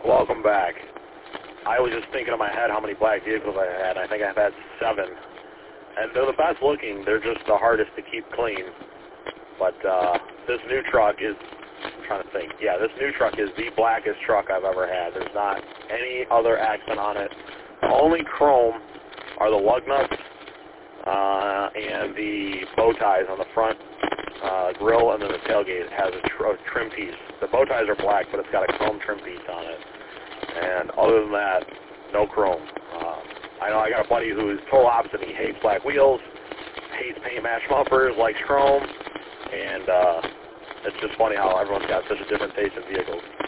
Welcome back. I was just thinking in my head how many black vehicles I had. I think I've had 7. And they're the best looking. They're just the hardest to keep clean. But this new truck is, I'm trying to think. Yeah, this new truck is the blackest truck I've ever had. There's not any other accent on it. The only chrome are the lug nuts and the bow ties on the front grill, and then the tailgate has a trim piece. The bow ties are black, but it's got a chrome trim piece on it. And other than that, no chrome. I know I got a buddy who's total opposite. He hates black wheels, hates paint match bumpers, likes chrome, and it's just funny how everyone's got such a different taste in vehicles.